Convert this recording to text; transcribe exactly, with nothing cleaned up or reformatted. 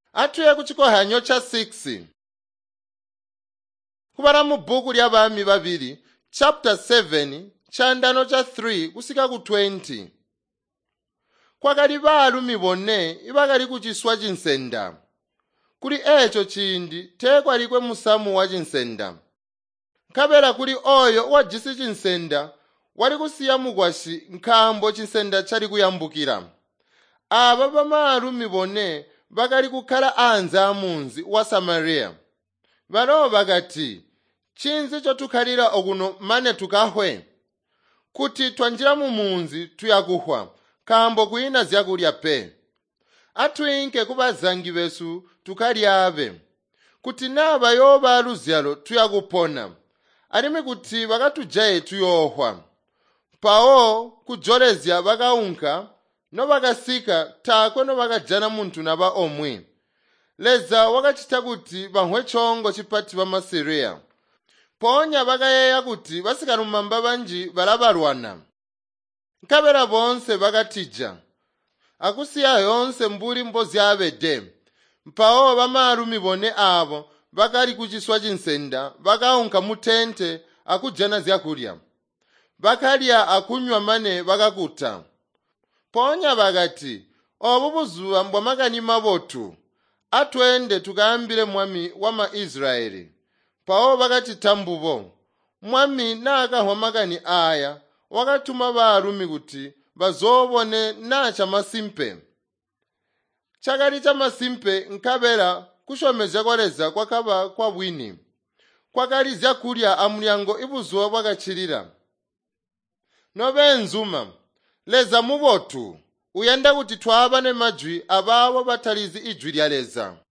Atuye ku chikohanyo cha six kupara mu bhuku lya Vahami vaviri chapter seven chandano cha three kusika ku twenty. Kwakali Vaalume bone ibakali kuchiswa chinsenda kuli echo chindi tekwa likwe musamu wa chinsenda nkabela kuli oyo wajisi chinsenda wali kusiya mugwashi nkambo chinsenda chali kuyambukira. Aba Vaalume bone bakali kukhala anza amunzi wa Samaria. Balo bakati chinzi chotukhalira okuno mane tukahwe kuti twanjira mu munzi tuyakuhwa kambo kuina zyakulya pe. Atwinke kubazangi besu tukalyabe kuti naba yoba luzyalo tuyakupona alime kuti bakatujaye tuyohwa pawo kujolezya bakaunka no bakasika takwe no bakajana muntu naba omwe leza wakachita kuti bahwe chongo chipati ba Masiria ponya bakayeya kuti basikalumamba banji balabalwana nkabela bonse bakatija akusiya yonse mbuli mbozi abede mpawo Vaalume bone abo bakali kuchiswa chinsenda bakaunka mutente akujana zyakulya bakalya akunywa mane bakakuta ponya bakati obu buzuwa mbwa makani mabotu atwende tukambile mwami wa Maisraeli. Pawo bakati tambubo mwami nakahwa makani aya wakatuma Vaalume kuti bazobone nacha masimpe. Chakali cha masimpe nkabela kushomeza kwaleza kwakaba kwa bwini kwakali zyakulya amulyango ibuzuwa bwakachilira nobe nzuma leza mubotu uyenda kuti twabane majwi ababo batalizi ijwi lya leza.